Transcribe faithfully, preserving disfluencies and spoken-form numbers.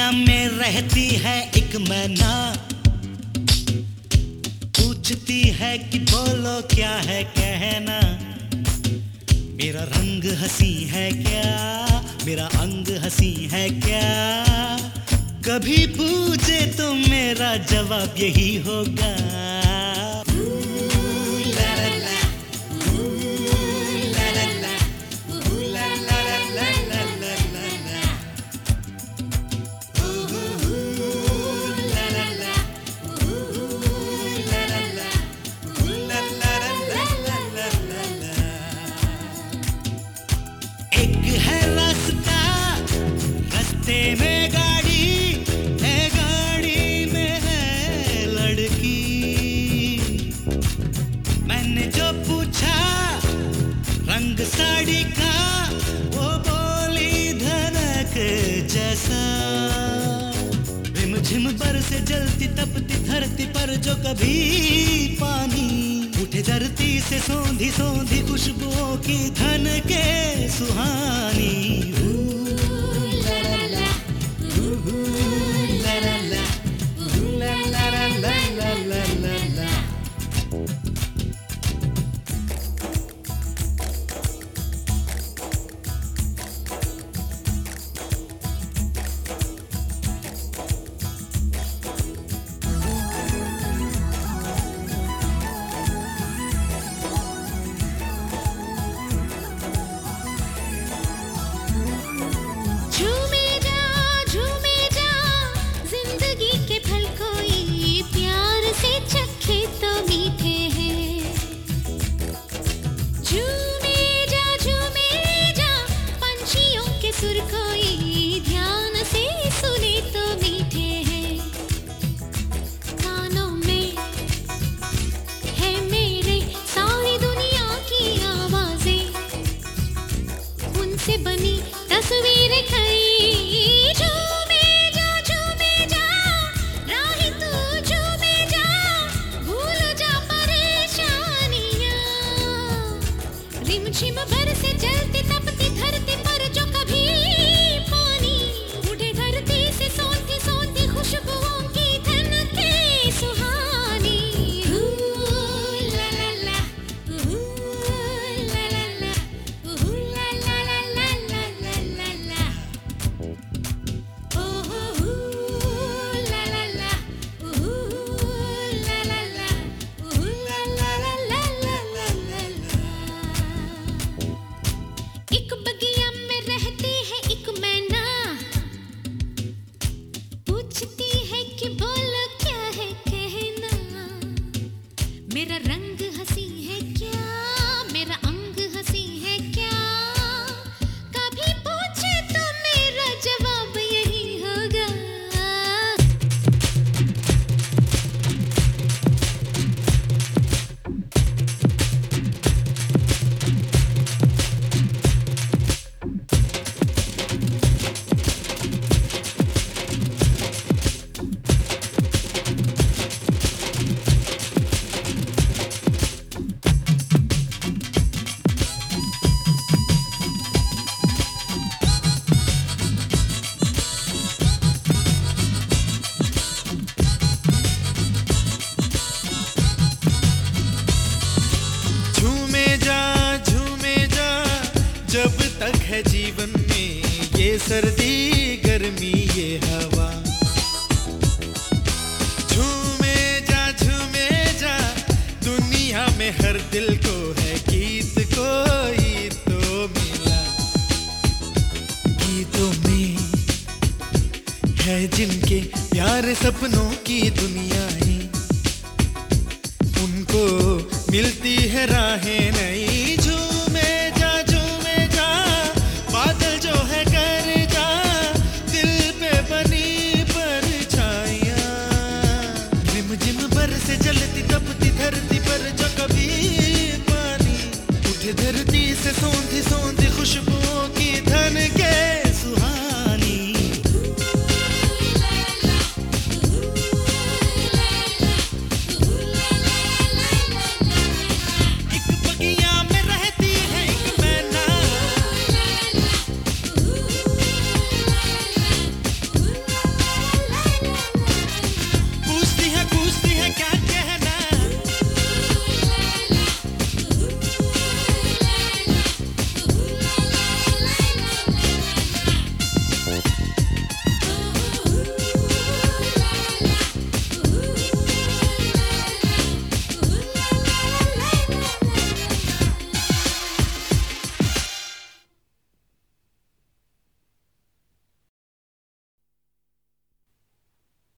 दुनिया में रहती है एक मैना, पूछती है कि बोलो क्या है कहना। मेरा रंग हंसी है क्या, मेरा अंग हंसी है क्या, कभी पूछे तो मेरा जवाब यही होगा। एक है रास्ता, रास्ते में गाड़ी है, गाड़ी में है लड़की। मैंने जो पूछा रंग साड़ी का, वो बोली धड़क जैसा। रिमझिम बरसे जलती तपती धरती पर जो कभी पानी, उठे धरती से सौंधी सौंधी खुशबुओं की धन के सुहानी। सुर कोई ध्यान से सुने तो मीठे हैं, कानों में है मेरे सारी दुनिया की आवाजें, उनसे बनी तस्वीरें कई। झूमे जा झूमे जा राही तू, झूमे जा भूल जा परेशानियां। रिमझिम बरसे जलती तपती धरती पर जो कभी पानी, उठे धरती से सौंधी सौंधी खुशबुओं की धन के सुहानी। ला ला ला, ला ला ला, ला ला ला ला ला ला ला। ओ हो ला ला ला, ला ला ला, ला ला ला ला ला ला ला। एक बगिया में रहती है एक मैना, पूछती है कि बोलो क्या है कहना। मेरा रंग हंसी है क्या, मेरा अंग हंसी है क्या, कभी पूछे तो मेरा जवाब यही होगा। झूमे जा झूमे जा जब तक है जीवन में ये सर्दी गर्मी ये हवा। झूमे जा झूमे जा दुनिया में हर दिल को है गीत कोई तो मिला। गीतों में है जिनके प्यारे सपनों की दुनियाएं, उनको मिलती है राहें नई। झूमे जा झूमे जा बादल जो है कर जा, दिल पे बनी परछाइयां। रिमझिम बरसे जलती तपती धरती पर जो कभी पानी, उठे धरती से सौंधी सौंधी खुशबुओं